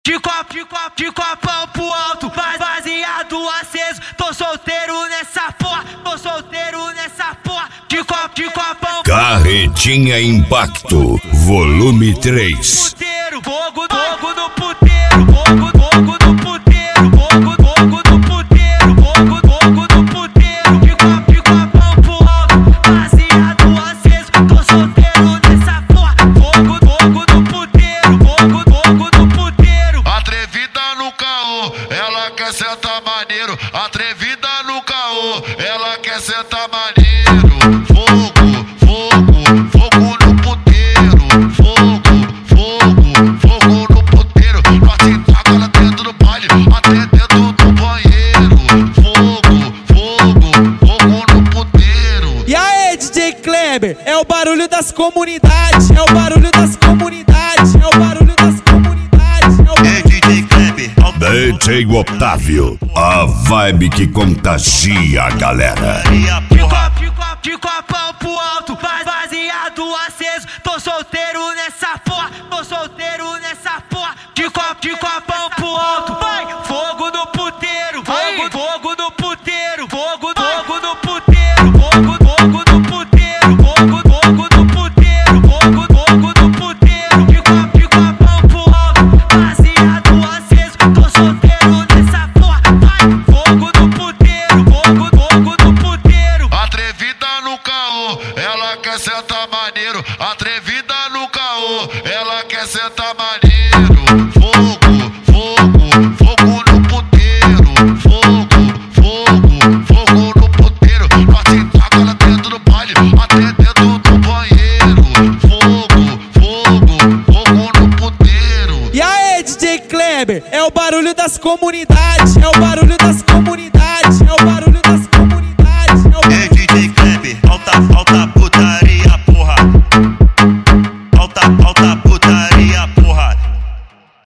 De copão pro alto, baseado aceso. Tô solteiro nessa porra, tô solteiro nessa porra. De copão. Carretinha Impacto, volume 3. Puteiro, fogo no puteiro, fogo no puteiro, fogo no puteiro, fogo no puteiro. De copão pro alto, baseado aceso. Tô solteiro nessa porra, fogo no puteiro, fogo no puteiro. Atrevida no caô, ela quer sentar maneiro. Atrevida no caô, ela quer sentar maneiro. Fogo no puteiro. Fogo no puteiro. Nós se taca lá dentro do baile, até dentro do banheiro. Fogo no puteiro. E aí, DJ Kleber, é o barulho das comunidades, é o barulho das comunidades, é o barulho das comunidades, é o barulho... DJ Kleber, DJ Otávio, a vibe que contagia a galera. De copão pro alto, baseado aceso. Tô solteiro nessa porra, tô solteiro nessa porra. De copão pro alto, vai! Fogo no puteiro, fogo no puteiro, fogo no puteiro, fogo no puteiro, fogo no puteiro, fogo no puteiro. De copão pro alto, baseado aceso. Tô solteiro nessa porra, vai! Fogo no puteiro, fogo no puteiro. atrevida no caô, ela quer sentar maneiro. Atrevida no caô, ela quer sentar maneiro. Fogo no puteiro. Fogo no puteiro. Nós se taca lá dentro do baile, até dentro do banheiro. Fogo no puteiro. E aí, DJ Kleber, é o barulho das comunidades, é o barulho